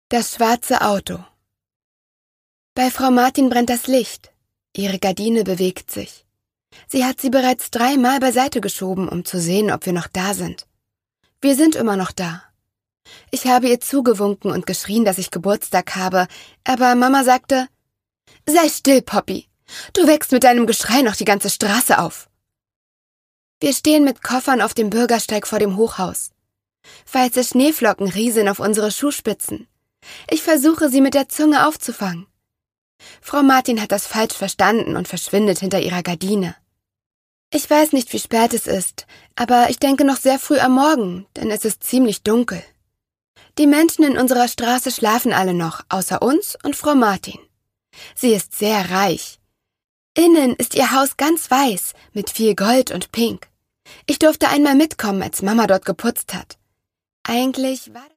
Das schwarze Auto. Bei Frau Martin brennt das Licht. Ihre Gardine bewegt sich. Sie hat sie bereits 3-mal beiseite geschoben, um zu sehen, ob wir noch da sind. Wir sind immer noch da. Ich habe ihr zugewunken und geschrien, dass ich Geburtstag habe, aber Mama sagte: »Sei still, Poppy. Du wächst mit deinem Geschrei noch die ganze Straße auf.« Wir stehen mit Koffern auf dem Bürgersteig vor dem Hochhaus. Weiße Schneeflocken rieseln auf unsere Schuhspitzen. Ich versuche, sie mit der Zunge aufzufangen. Frau Martin hat das falsch verstanden und verschwindet hinter ihrer Gardine. Ich weiß nicht, wie spät es ist, aber ich denke noch sehr früh am Morgen, denn es ist ziemlich dunkel. Die Menschen in unserer Straße schlafen alle noch, außer uns und Frau Martin. Sie ist sehr reich. Innen ist ihr Haus ganz weiß, mit viel Gold und Pink. Ich durfte einmal mitkommen, als Mama dort geputzt hat. Eigentlich war